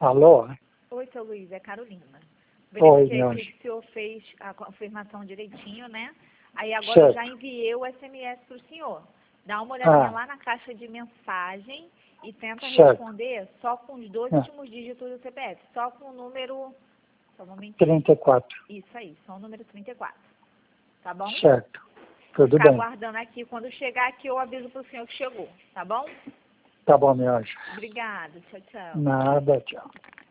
Alô? Oi, seu Luiz, é Carolina. Oi, Verifiquei meu aqui anjo. que o senhor fez a confirmação direitinho, né? Aí agora eu Certo. já enviei o SMS para o senhor. Dá uma olhadinha Ah, lá na caixa de mensagem e tenta certo. responder só com os dois Ah, últimos dígitos do CPF. Só com o número... Só um momentinho. 34. Isso aí, só o número 34. Tá bom? Certo. Vou Tudo ficar bem. aguardando aqui. Quando chegar aqui, eu aviso para o senhor que chegou. Tá bom? Tá bom, meu anjo. Obrigada. Tchau, tchau. Nada, tchau.